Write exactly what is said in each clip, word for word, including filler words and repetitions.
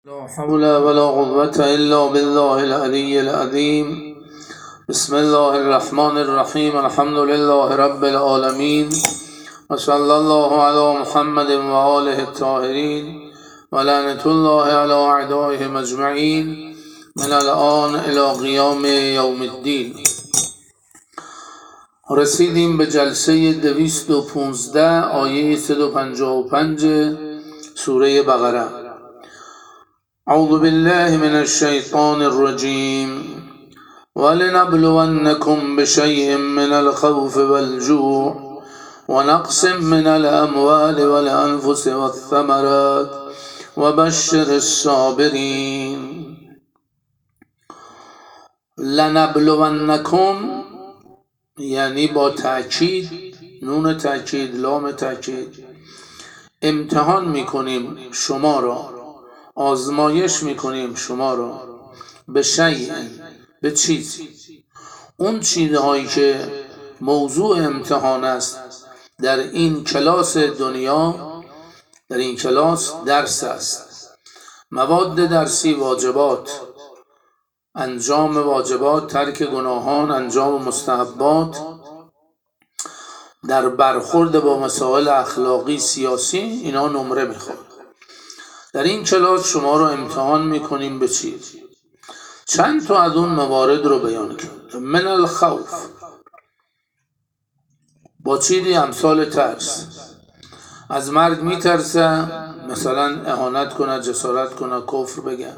لا حول ولا قوة إلا بالله العلي العظيم. بسم الله الرحمن الرحيم. الحمد لله رب العالمين، وصلى الله على محمد وآله الطاهرين، ولعنة الله على أعدائهم أجمعين من الآن إلى قیام یوم الدین. رسیدیم به جلسه دویست و پونزده آیه صد و پنجاه و پنج سوره بقره. اعوذ بالله من الشیطان الرجیم. ولنبلونكم بشيء من الخوف والجوع ونقص من الأموال والأنفس والثمرات وبشر الصابرين. لنبلونكم یعنی با تأکید، نون تأکید، لام تأکید، امتحان میکنیم شما را، آزمایش میکنیم شما را، به شیء، به چیزی. اون چیزهایی که موضوع امتحان است در این کلاس دنیا، در این کلاس درس است. مواد درسی، واجبات، انجام واجبات، ترک گناهان، انجام مستحبات، در برخورد با مسائل اخلاقی، سیاسی، اینا نمره میخواد. در این کلاس شما رو امتحان میکنیم به چیز. چند تا از اون موارد رو بیان کرد. من الخوف، با چیزی امثال ترس. از مرگ میترسه، مثلا اهانت کنه، جسارت کنه، کفر بگه.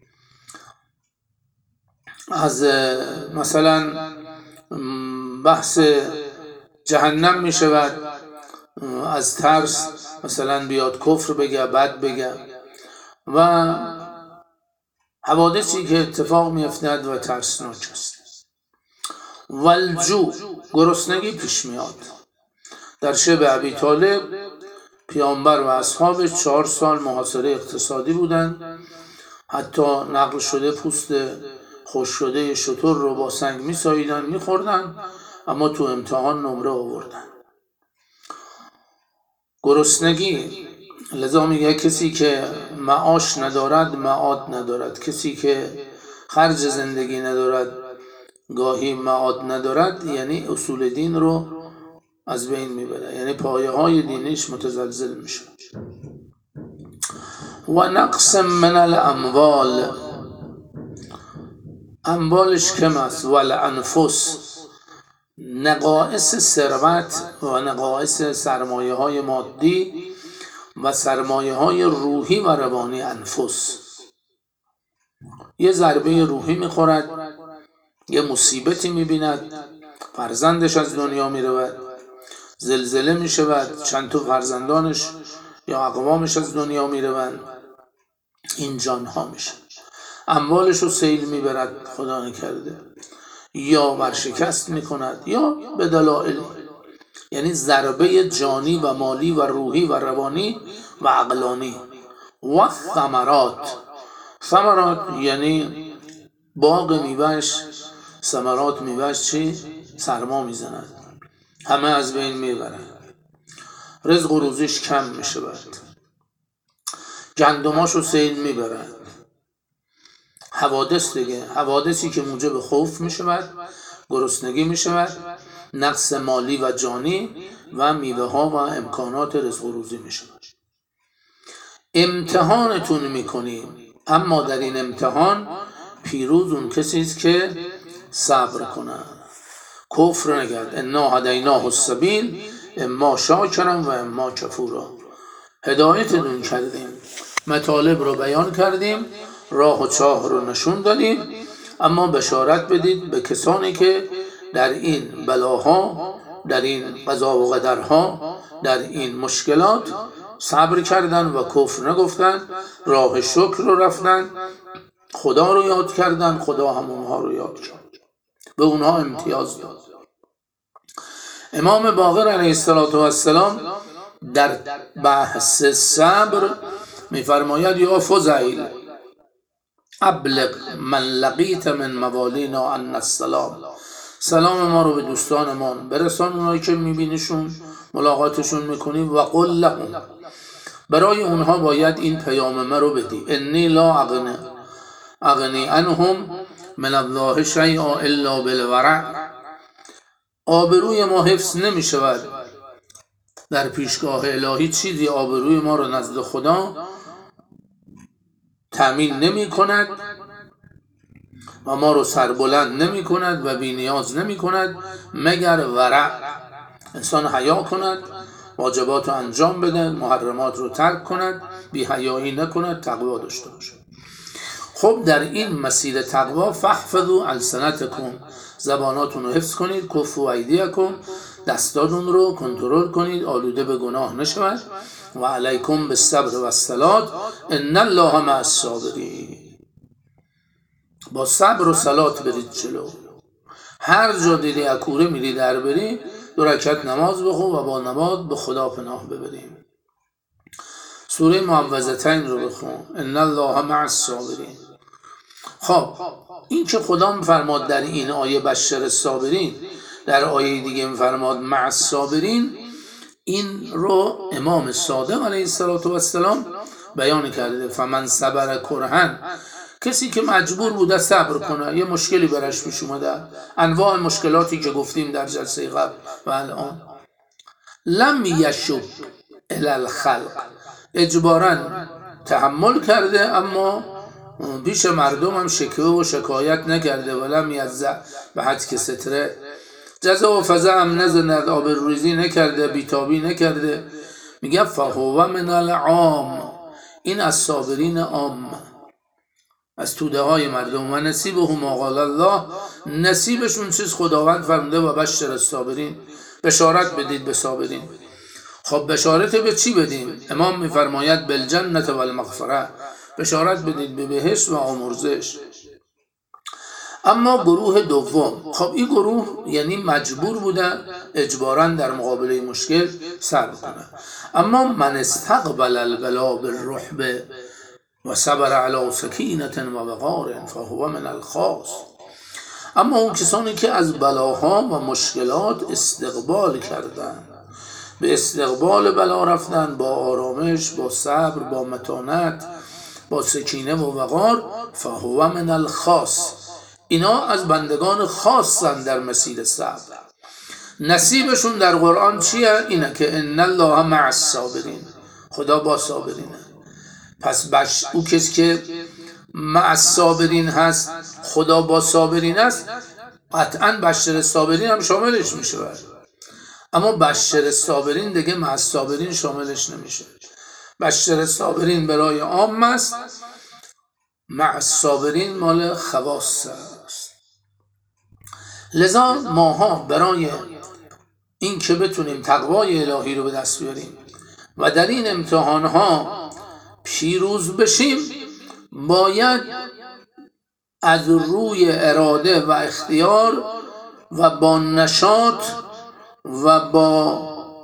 از مثلا بحث جهنم میشود، از ترس مثلا بیاد کفر بگه، بد بگه و حوادثی که اتفاق میافتد و ترسناک است. والجوع، گرسنگی پیش میاد. در شب ابی طالب پیامبر و اصحابش چهار سال محاصره اقتصادی بودند، حتی نقل شده پوست خوش شده شتر رو با سنگ میساییدن، میخوردن، اما تو امتحان نمره آوردن. گرسنگی، لذا میگه کسی که معاش ندارد معاد ندارد. کسی که خرج زندگی ندارد، گاهی معاد ندارد، یعنی اصول دین رو از بین میبره، یعنی پایه های دینیش متزلزل میشه. و نقص من الاموال، اموالش کم است. و الانفس، نقائص ثروت و نقائص سرمایه های مادی و سرمایه های روحی و روانی. انفس، یه ضربه روحی میخورد، یه مصیبتی میبیند، فرزندش از دنیا میرود، زلزله میشود، چند تا فرزندانش یا اقوامش از دنیا میروند، این جانها میشه. اموالش رو سیل میبرد، خدا نکرده، یا ورشکست میکند، یا به دلایل، یعنی ضربه جانی و مالی و روحی و روانی و عقلانی. و ثمرات، ثمرات یعنی باغ میوهش، ثمرات میوهش چی؟ سرما میزند، همه از بین میبرد، رزق و روزیش کم میشود، گندماشو سیل میبرد. حوادث دیگه، حوادثی که موجب خوف میشود، گرسنگی میشود، نقص مالی و جانی و میوه ها و امکانات رزق و روزی میشود. امتحانتون میکنیم، اما در این امتحان پیروز اون کسی است که صبر کنه، کفر نگرد. انا هدیناه السبیل اما شاکرا و اما کفورا. هدایتتون کردیم، مطالب رو بیان کردیم، راه و چاه رو نشون دادیم، اما بشارت بدید به کسانی که در این بلاها، در این قضا و قدرها، در این مشکلات صبر کردن و کفر نگفتن، راه شکر رو رفتن، خدا رو یاد کردن، خدا هم اونها رو یاد کرد، به اونها امتیاز داد. امام باقر علیه السلام در بحث صبر میفرماید یا فضیل ابلغ من لقیت من موالینا ان السلام. سلام ما رو به دوستانمان برسان، اونایی که میبینیشون، ملاقاتشون میکنی. و قل لهم، برای اونها باید این پیام من رو بدی. انی لا اغنی اغنی عنهم من الله شیئا الا بالورع. آبروی ما حفظ نمی شود در پیشگاه الهی، چیزی آبروی ما رو نزد خدا تأمین نمی کند و ما رو سربلند نمی کند و بی نیاز نمی کند مگر ورع، انسان حیا کند، واجبات رو انجام بده، محرمات رو ترک کند، بی حیایی نکند، تقوا داشته باشه. خب در این مسیر تقوا فاحفظوا السنتکم، زباناتون رو حفظ کنید، کفوا ایدیکم، دستاتون رو کنترل کنید آلوده به گناه نشود، و علیکم بالصبر و الصلاة ان الله مع الصابرین. با صبر و صلات برید جلو. هر جا دیدی اکوره میری در بری، دو رکعت نماز بخون و با نماز به خدا پناه ببریم. سوره معوذتین رو بخون، ان الله مع الصابرین. خب این که خدا میفرماد در این آیه بشر الصابرین، در آیه دیگه میفرماد مع الصابرین، این رو امام صادق علیه السلام بیان کرده. فمن صبر کرهن، کسی که مجبور بوده صبر کنه، یه مشکلی برش پیش اومده، انواع مشکلاتی که گفتیم در جلسه قبل و الان، لم یشب الی الخلق، اجباراً تحمل کرده اما پیش مردم هم شکوه و شکایت نکرده، ولم یجزع به حد که ستره، جزا و فضا هم نزند، آبروریزی نکرده، بیتابی نکرده. میگه فهو من العام، این از صابرین عام، از توده های مردم. و نصیبه ما قال الله، نصیبشون چیز خداوند فرموده و بشر الصابرین، بشارت بدید به صابرین. خب بشارت به چی بدیم؟ امام میفرماید بالجنة و المغفره، بشارت بدید به بهشت و آمرزش. اما گروه دوم، خب این گروه یعنی مجبور بودن اجباراً در مقابله مشکل صبر کنه. اما من استقبل البلا بالرحب و صبر علی سکینة و وقار فهو من الخاص. اما اون کسانی که از بلاها و مشکلات استقبال کردن، به استقبال بلا رفتن با آرامش، با صبر، با متانت، با سکینه و وقار، فهو من الخاص، اینا از بندگان خاصن در مسیر صبر. نصیبشون در قرآن چیه؟ اینه که ان الله مع الصابرین، خدا با صابرینه. پس بش او کسی که مع الصابرین هست، خدا با صابرین است، قطعا بشر الصابرین هم شاملش میشه. اما بشر الصابرین دیگه مع الصابرین شاملش نمیشه. بشر الصابرین برای عام است، مع الصابرین مال خواص است. لذا ماها برای این که بتونیم تقوای الهی رو به دست بیاریم و در این امتحانها پیروز بشیم، باید از روی اراده و اختیار و با نشاط و با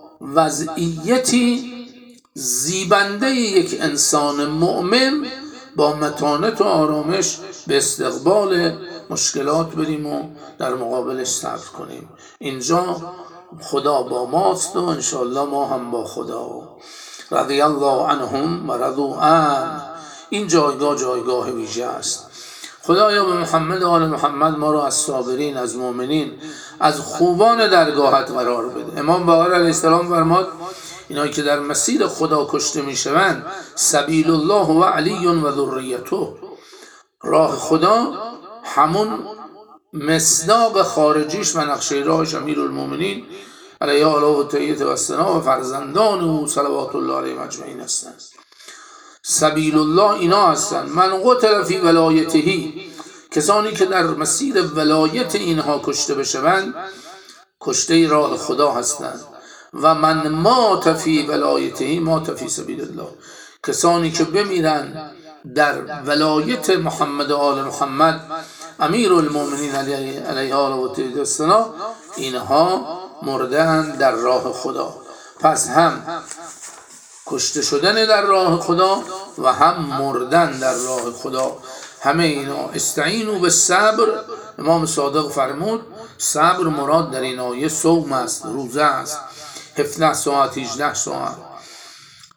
وضعیتی زیبنده یک انسان مؤمن با متانت و آرامش به استقبال مشکلات بریم و در مقابلش صبر کنیم. اینجا خدا با ماست و انشاءالله ما هم با خدا. رضی الله عنهم و رضوا عنه، این جایگاه جایگاه ویژه است. خدایا به محمد و آل محمد ما را از صابرین، از مؤمنین، از خوبان درگاهت قرار بده. امام باقر علیه السلام فرماد اینایی که در مسیر خدا کشته می شوند، سبیل الله و علی و ذریته، راه خدا همون مصداق خارجیش و نقشه راهش امیرالمومنین علیه آله و طیبه و ثنا و فرزندان او صلوات الله علیهم اجمعین هستند. سبیل الله اینا هستند. من قتل فی ولایته، کسانی که در مسیر ولایت اینها کشته بشوند، کشته راه خدا هستند. و من مات فی ولایته مات فی سبیل الله، کسانی که بمیرن در ولایت محمد و آل محمد امیر المؤمنین علیه آله و طیبه الثنا، اینها مردن در راه خدا. پس هم کشته شدن در راه خدا و هم مردن در راه خدا، همه اینا. استعینوا بالصبر، امام صادق فرمود صبر مراد در این آیه صوم است، روزه است، هفده ساعت، هجده ساعت.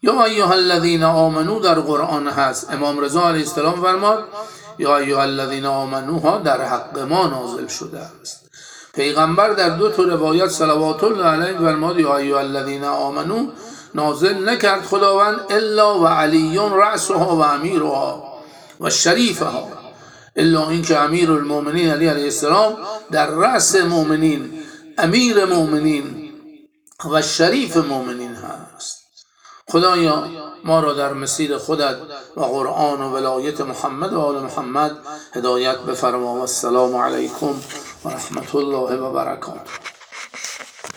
یا ایها الذین آمنو در قرآن هست. امام رضا علیه السلام فرماد یا ایها الذین آمنو ها در حق ما نازل شده است. پیغمبر در دو تا روایت صلوات الله علیه فرماد یا ایها الذین آمنو نازل نکرد خداوند الا و علی رأسها و امیرها و شریفها، الا اینکه امیر المؤمنین علی علیه السلام در رأس مؤمنین، امیر مؤمنین و شریف مؤمنین هست. خدایا ما را در مسیر خودت و قرآن و ولایت محمد و آل محمد هدایت بفرما. و السلام علیکم و رحمت الله و برکاته.